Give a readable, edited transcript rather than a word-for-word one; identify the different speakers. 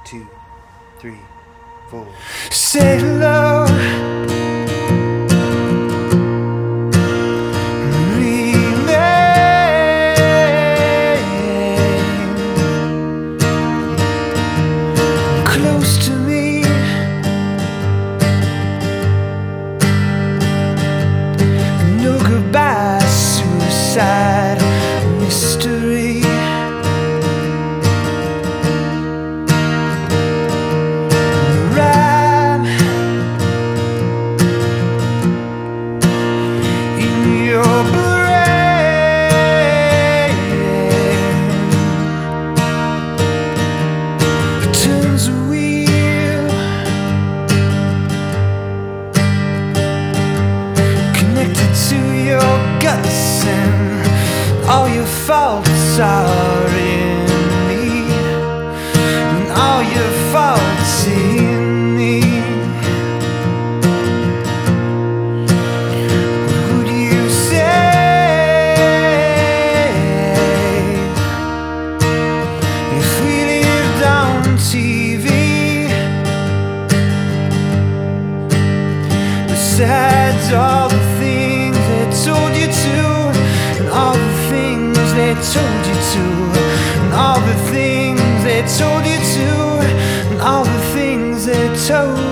Speaker 1: 2, 3, 4.
Speaker 2: Say hello. Remain close to me. No goodbye, suicide, mystery. Rhyme in your brain turns a wheel, connected to your guts, and all your faults are in me, and all your faults in me. What would you say if we lived on TV? Besides all the things they told you to, and all the things they told you to, and all the things they told you to, and all the things they told